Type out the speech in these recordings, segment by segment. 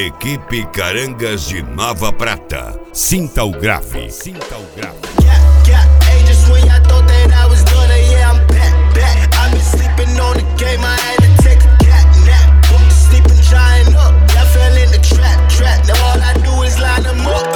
Equipe Carangas de Nova Prata. Sinta o grave. Sinta o grave. Hey, just when y'all thought that I was done, yeah, I'm back. I've been sleeping on the game, I had to take a cat nap. Put the sleeping giant up, I fell in the trap. Now all I do is line them up.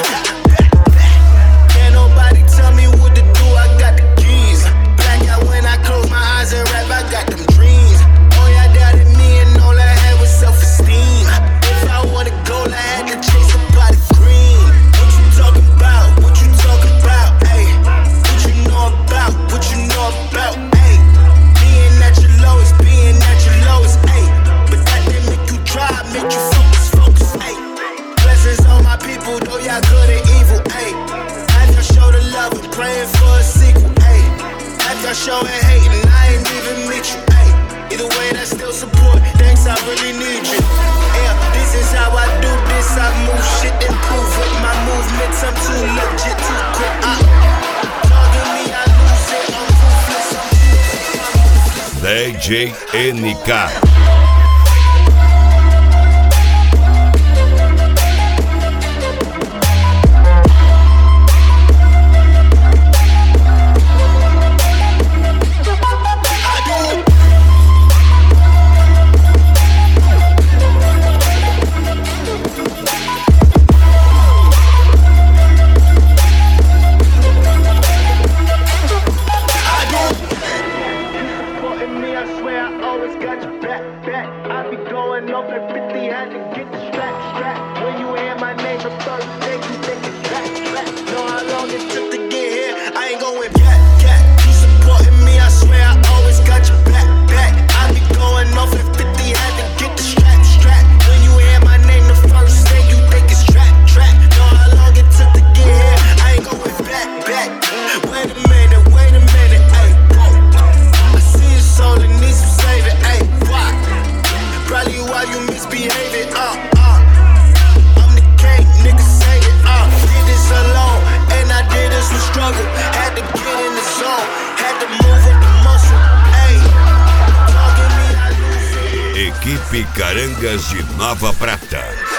Can't nobody tell me what to do, I got the keys. Black out when I close my eyes and rap, I got them dreams. Oh, y'all doubted me and all I had was self-esteem. If I wanna go, I had to chase the body green. What you talking about? What you talking about? Hey, what you know about? What you know about? Hey, being at your lowest, hey. But that didn't make you drive, make you focus, hey. Blessings on my people, though y'all good and evil, hey. Have y'all show the love and praying for a sequel, hey. Have y'all showing hate and I ain't even meet you, hey. Either way, that's still support. Thanks, I really need you. Yeah, this is how I do this. I move shit, improve with my movements. I'm too legit, too quick. Talking me, I lose it. I'm ruthless. DJ NK. Equipe Carangas de Nova Prata.